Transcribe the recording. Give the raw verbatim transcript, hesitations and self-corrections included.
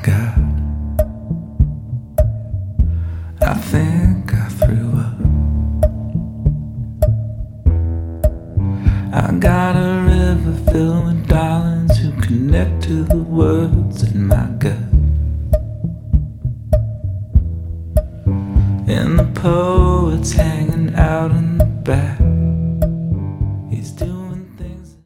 God, I think I threw up. I got a river filled with darlings who connect to the words in my gut. And the poets hanging out in the back,